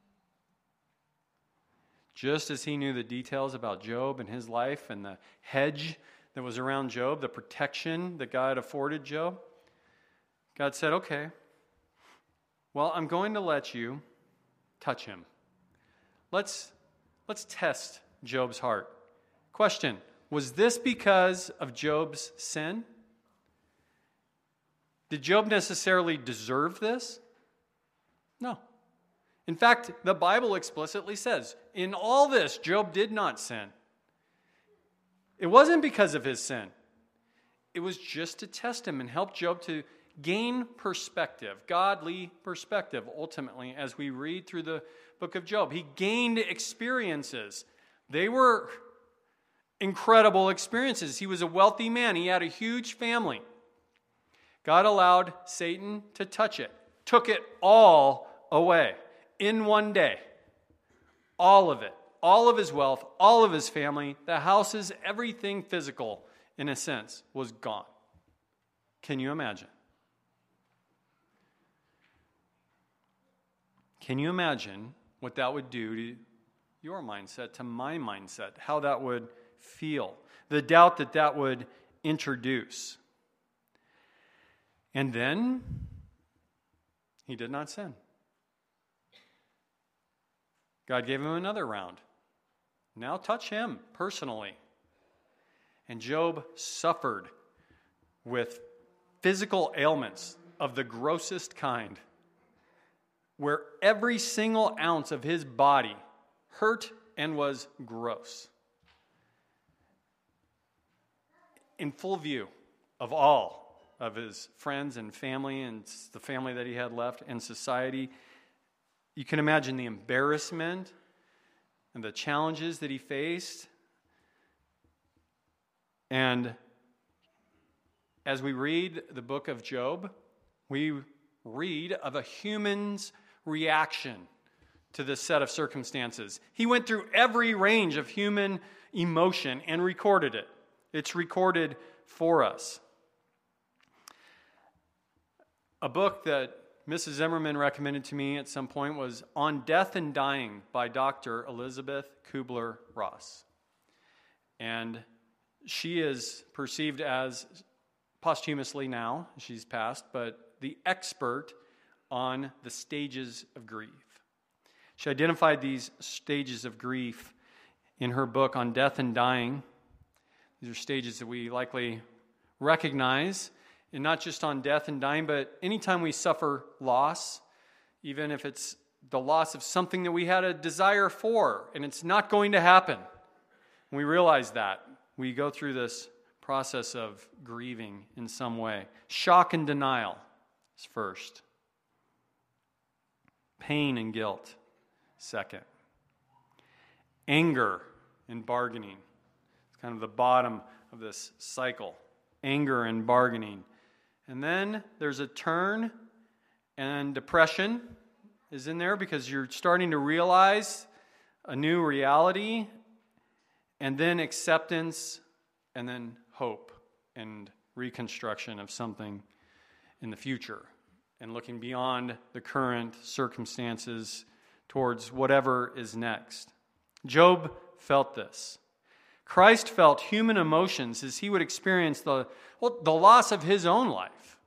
Just as he knew the details about Job and his life and the hedge that was around Job, the protection that God afforded Job, God said, okay, well, I'm going to let you touch him. Let's, let's test Job's heart. Question, was this because of Job's sin? Did Job necessarily deserve this? No. In fact, the Bible explicitly says, in all this, Job did not sin. It wasn't because of his sin. It was just to test him and help Job to gain perspective, godly perspective, ultimately, as we read through the book of Job. He gained experiences. They were incredible experiences. He was a wealthy man. He had a huge family. God allowed Satan to touch it, took it all away in one day. All of it. All of his wealth, all of his family, the houses, everything physical, in a sense, was gone. Can you imagine? Can you imagine what that would do to your mindset, to my mindset, how that would feel, the doubt that that would introduce? And then, he did not sin. God gave him another round. Now touch him personally. And Job suffered with physical ailments of the grossest kind, where every single ounce of his body hurt and was gross. In full view of all of his friends and family and the family that he had left and society. You can imagine the embarrassment and the challenges that he faced. And as we read the book of Job, we read of a human's reaction to this set of circumstances. He went through every range of human emotion and recorded it. It's recorded for us. A book that Missus Zimmerman recommended to me at some point was On Death and Dying by Doctor Elizabeth Kubler-Ross. And she is perceived as, posthumously now, she's passed, but the expert on the stages of grief. She identified these stages of grief in her book On Death and Dying. These are stages that we likely recognize, and not just on death and dying, but anytime we suffer loss, even if it's the loss of something that we had a desire for, and it's not going to happen. We realize that. We go through this process of grieving in some way. Shock and denial is first. Pain and guilt, second. Anger and bargaining. It's kind of the bottom of this cycle. Anger and bargaining. And then there's a turn, and depression is in there because you're starting to realize a new reality, and then acceptance, and then hope and reconstruction of something in the future, and looking beyond the current circumstances towards whatever is next. Job felt this. Christ felt human emotions as he would experience the, well, the loss of his own life.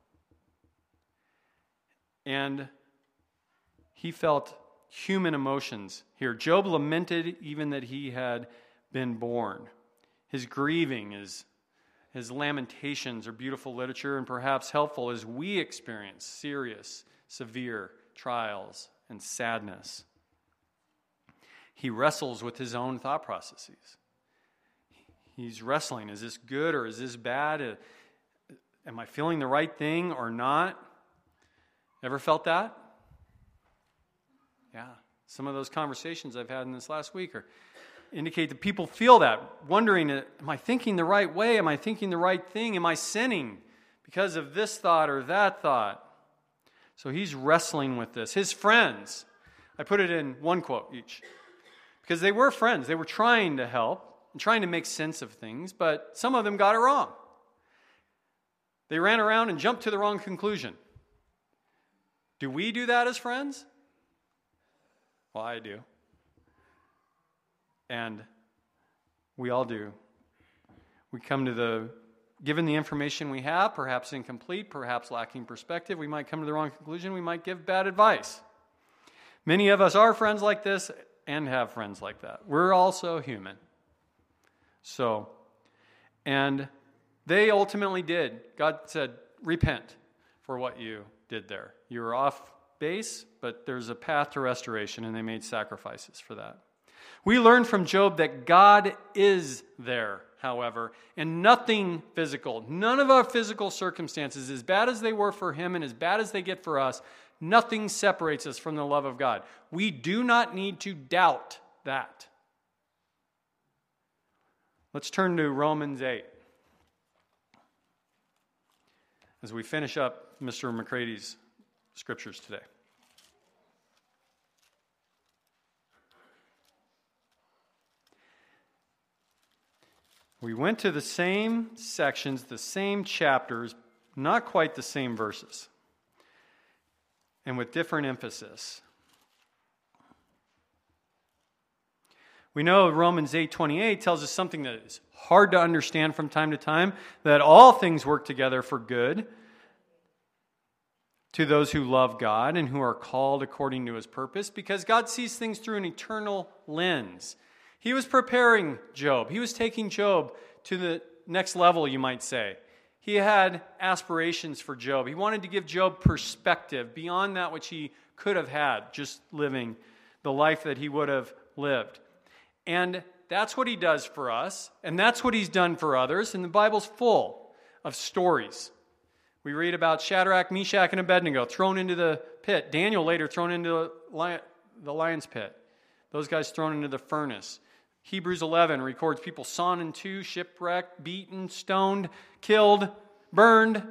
And he felt human emotions here. Job lamented even that he had been born. His grieving, his, his lamentations are beautiful literature and perhaps helpful as we experience serious, severe trials and sadness. He wrestles with his own thought processes. He's wrestling. Is this good or is this bad? Uh, am I feeling the right thing or not? Ever felt that? Yeah. Some of those conversations I've had in this last week are indicate that people feel that, wondering, am I thinking the right way? Am I thinking the right thing? Am I sinning because of this thought or that thought? So he's wrestling with this. His friends, I put it in one quote each, because they were friends. They were trying to help and trying to make sense of things, but some of them got it wrong. They ran around and jumped to the wrong conclusion. Do we do that as friends? Well, I do. And we all do. We come to the, given the information we have, perhaps incomplete, perhaps lacking perspective, we might come to the wrong conclusion, we might give bad advice. Many of us are friends like this and have friends like that. We're also human. So, and they ultimately did. God said, repent for what you did there. You were off base, but there's a path to restoration, and they made sacrifices for that. We learn from Job that God is there, however, and nothing physical, none of our physical circumstances, as bad as they were for him and as bad as they get for us, nothing separates us from the love of God. We do not need to doubt that. Let's turn to Romans eight as we finish up Mister McCrady's scriptures today. We went to the same sections, the same chapters, not quite the same verses, and with different emphasis. We know Romans eight twenty-eight tells us something that is hard to understand from time to time, that all things work together for good to those who love God and who are called according to his purpose, because God sees things through an eternal lens. He was preparing Job. He was taking Job to the next level, you might say. He had aspirations for Job. He wanted to give Job perspective beyond that which he could have had, just living the life that he would have lived. And that's what he does for us, and that's what he's done for others, and the Bible's full of stories. We read about Shadrach, Meshach, and Abednego thrown into the pit. Daniel later thrown into the lion's pit. Those guys thrown into the furnace. Hebrews eleven records people sawn in two, shipwrecked, beaten, stoned, killed, burned,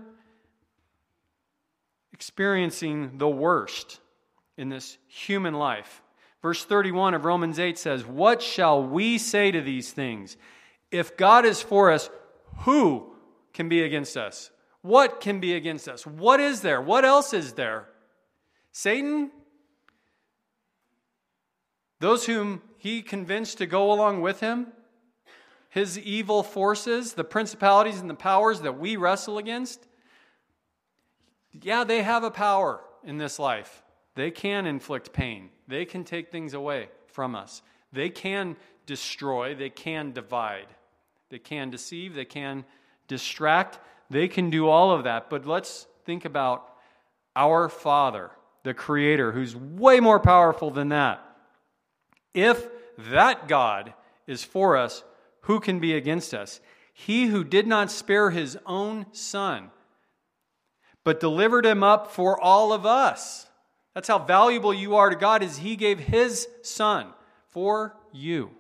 experiencing the worst in this human life. Verse thirty-one of Romans eight says, "What shall we say to these things? If God is for us, who can be against us? What can be against us? What is there? What else is there? Satan? Those whom he convinced to go along with him? His evil forces, the principalities and the powers that we wrestle against? Yeah, they have a power in this life. They can inflict pain. They can take things away from us. They can destroy. They can divide. They can deceive. They can distract. They can do all of that. But let's think about our Father, the Creator, who's way more powerful than that. If that God is for us, who can be against us? He who did not spare his own Son, but delivered him up for all of us. That's how valuable you are to God, is he gave his Son for you.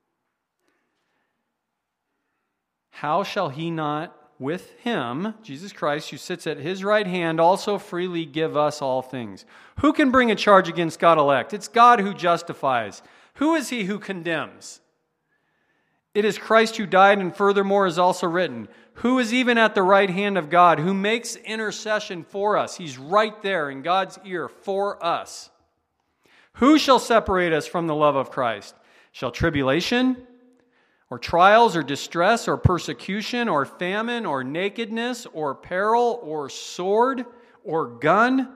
How shall he not with him, Jesus Christ, who sits at his right hand, also freely give us all things? Who can bring a charge against God elect? It's God who justifies. Who is he who condemns? It is Christ who died, and furthermore is also written, who is even at the right hand of God, who makes intercession for us. He's right there in God's ear for us. Who shall separate us from the love of Christ? Shall tribulation, or trials, or distress, or persecution, or famine, or nakedness, or peril, or sword, or gun.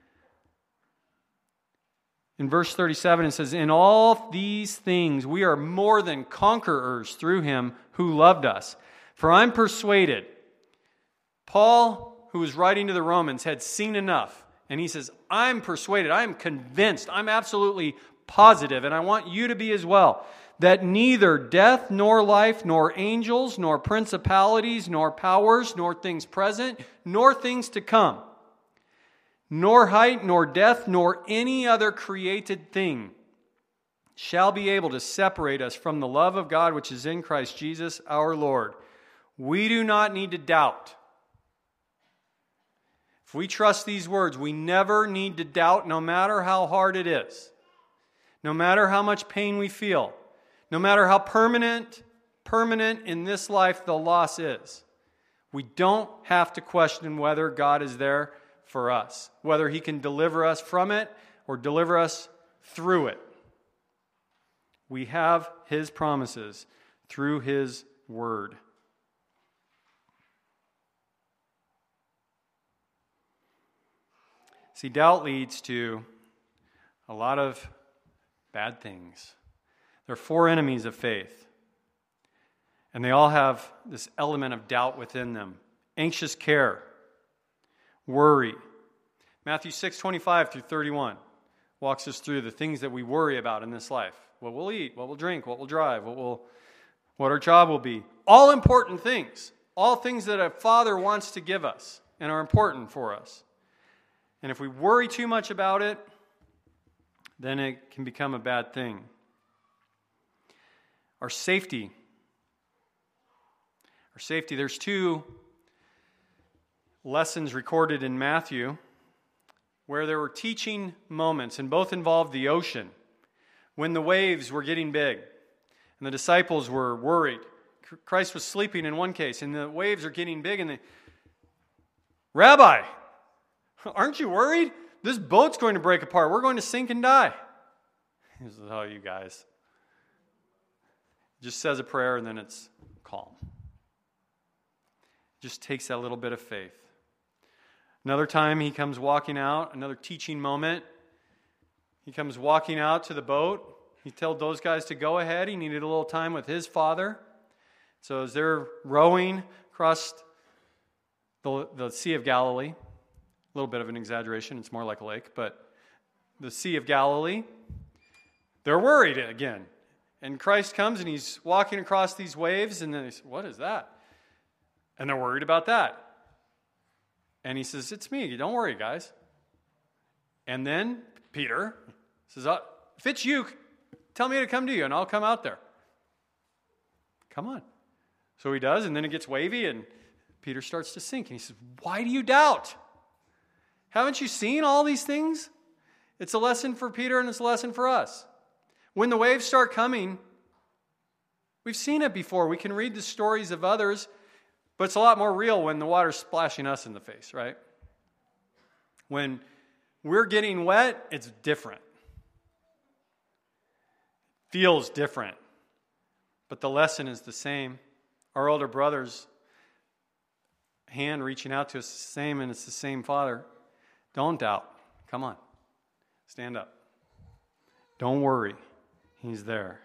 In verse thirty-seven, it says, in all these things we are more than conquerors through him who loved us. For I'm persuaded. Paul, who was writing to the Romans, had seen enough. And he says, I'm persuaded, I'm convinced, I'm absolutely positive, and I want you to be as well, that neither death nor life, nor angels, nor principalities, nor powers, nor things present, nor things to come, nor height, nor depth, nor any other created thing shall be able to separate us from the love of God which is in Christ Jesus our Lord. We do not need to doubt. If we trust these words, we never need to doubt, no matter how hard it is, no matter how much pain we feel, no matter how permanent, permanent in this life the loss is. We don't have to question whether God is there for us, whether he can deliver us from it or deliver us through it. We have his promises through his word. See, doubt leads to a lot of bad things. There are four enemies of faith, and they all have this element of doubt within them. Anxious care, worry. Matthew six twenty-five through thirty-one walks us through the things that we worry about in this life. What we'll eat, what we'll drink, what we'll drive, what we'll, what our job will be. All important things. All things that a father wants to give us and are important for us. And if we worry too much about it, then it can become a bad thing. Our safety. Our safety, there's two lessons recorded in Matthew where there were teaching moments, and both involved the ocean, when the waves were getting big and the disciples were worried. Christ was sleeping in one case, and the waves are getting big, and the Rabbi, aren't you worried? This boat's going to break apart. We're going to sink and die. This is how you guys. Just says a prayer and then it's calm. Just takes that little bit of faith. Another time he comes walking out, another teaching moment. He comes walking out to the boat. He told those guys to go ahead. He needed a little time with his father. So as they're rowing across the, the Sea of Galilee, a little bit of an exaggeration, it's more like a lake, but the Sea of Galilee, they're worried again. And Christ comes and he's walking across these waves, and then they say, what is that? And they're worried about that. And he says, it's me, don't worry, guys. And then Peter says, oh, if it's you, tell me to come to you, and I'll come out there. Come on. So he does, and then it gets wavy, and Peter starts to sink. And he says, why do you doubt? Haven't you seen all these things? It's a lesson for Peter and it's a lesson for us. When the waves start coming, we've seen it before. We can read the stories of others, but it's a lot more real when the water's splashing us in the face, right? When we're getting wet, it's different. Feels different. But the lesson is the same. Our older brother's hand reaching out to us is the same, and it's the same Father. Don't doubt. Come on. Stand up. Don't worry. He's there.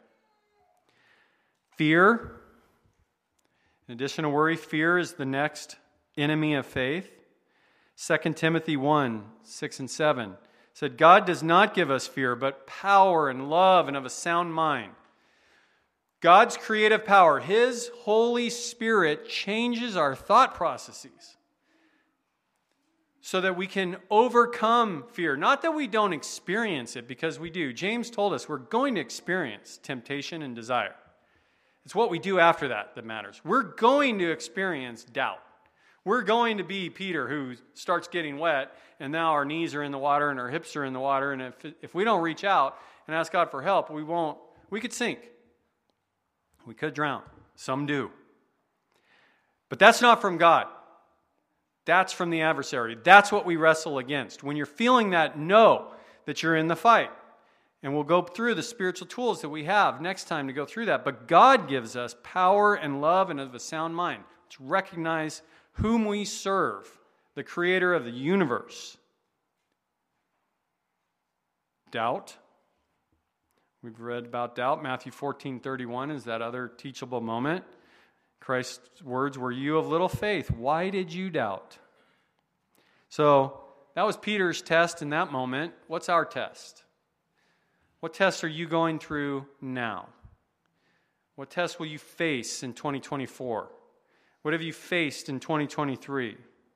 Fear. In addition to worry, fear is the next enemy of faith. Second Timothy one, six and seven said, God does not give us fear, but power and love and of a sound mind. God's creative power, His Holy Spirit, changes our thought processes so that we can overcome fear. Not that we don't experience it, because we do. James told us we're going to experience temptation and desire. It's what we do after that that matters. We're going to experience doubt. We're going to be Peter, who starts getting wet, and now our knees are in the water and our hips are in the water, and if if we don't reach out and ask God for help, we won't. We could sink. We could drown. Some do. But that's not from God. That's from the adversary. That's what we wrestle against. When you're feeling that, know that you're in the fight. And we'll go through the spiritual tools that we have next time to go through that. But God gives us power and love and of a sound mind to recognize whom we serve, the creator of the universe. Doubt. We've read about doubt. Matthew fourteen thirty-one is that other teachable moment. Christ's words were, "You of little faith, why did you doubt?" So that was Peter's test in that moment. What's our test? What tests are you going through now? What tests will you face in twenty twenty-four? What have you faced in twenty twenty-three?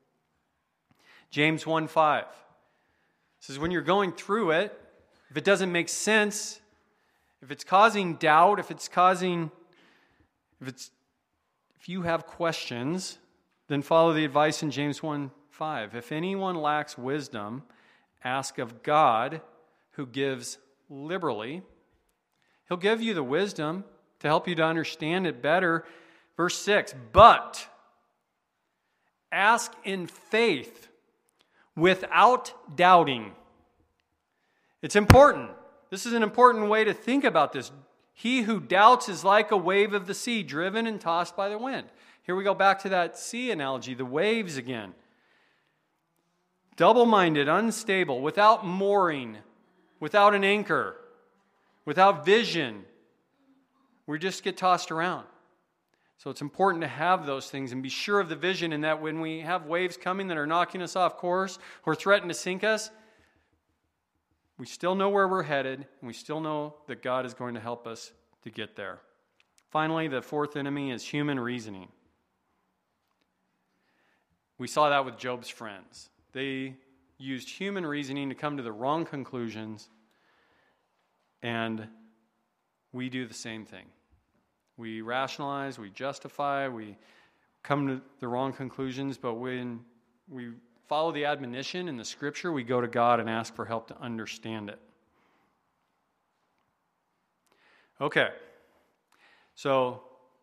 James one five says, when you're going through it, if it doesn't make sense, if it's causing doubt, if it's causing, if it's, if you have questions, then follow the advice in James one five. If anyone lacks wisdom, ask of God, who gives liberally. He'll give you the wisdom to help you to understand it better. Verse six, but ask in faith without doubting. It's important. This is an important way to think about this. He who doubts is like a wave of the sea, driven and tossed by the wind. Here we go back to that sea analogy, the waves again. Double-minded, unstable, without mooring, without an anchor, without vision. We just get tossed around. So it's important to have those things and be sure of the vision, and that when we have waves coming that are knocking us off course or threaten to sink us, we still know where we're headed, and we still know that God is going to help us to get there. Finally, the fourth enemy is human reasoning. We saw that with Job's friends. They used human reasoning to come to the wrong conclusions, and we do the same thing. We rationalize, we justify, we come to the wrong conclusions, but when we follow the admonition in the Scripture, we go to God and ask for help to understand it. Okay, so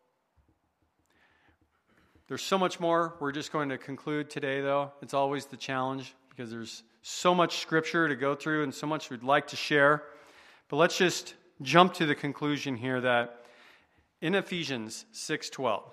there's so much more. We're just going to conclude today, though. It's always the challenge because there's so much Scripture to go through and so much we'd like to share. But let's just jump to the conclusion here that in Ephesians six twelve,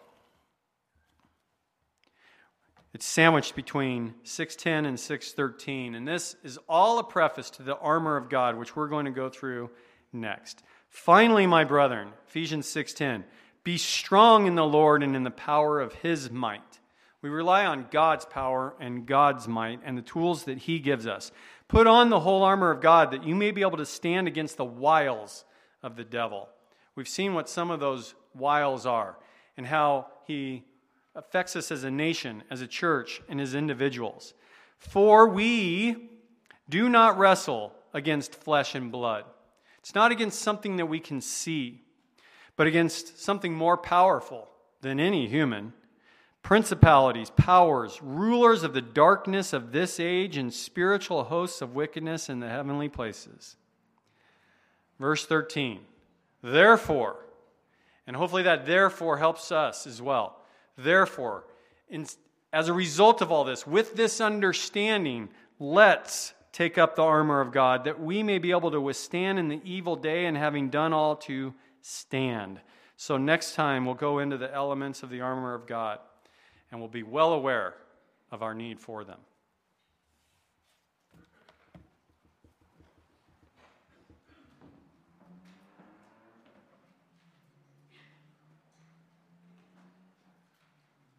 it's sandwiched between six ten and six thirteen, and this is all a preface to the armor of God, which we're going to go through next. Finally, my brethren, Ephesians six ten, be strong in the Lord and in the power of His might. We rely on God's power and God's might and the tools that He gives us. Put on the whole armor of God that you may be able to stand against the wiles of the devil. We've seen what some of those wiles are and how he affects us as a nation, as a church, and as individuals. For we do not wrestle against flesh and blood. It's not against something that we can see, but against something more powerful than any human. Principalities, powers, rulers of the darkness of this age, and spiritual hosts of wickedness in the heavenly places. Verse thirteen, therefore, and hopefully that therefore helps us as well. Therefore, in, as a result of all this, with this understanding, let's take up the armor of God, that we may be able to withstand in the evil day, and having done all, to stand. So next time we'll go into the elements of the armor of God, and we'll be well aware of our need for them.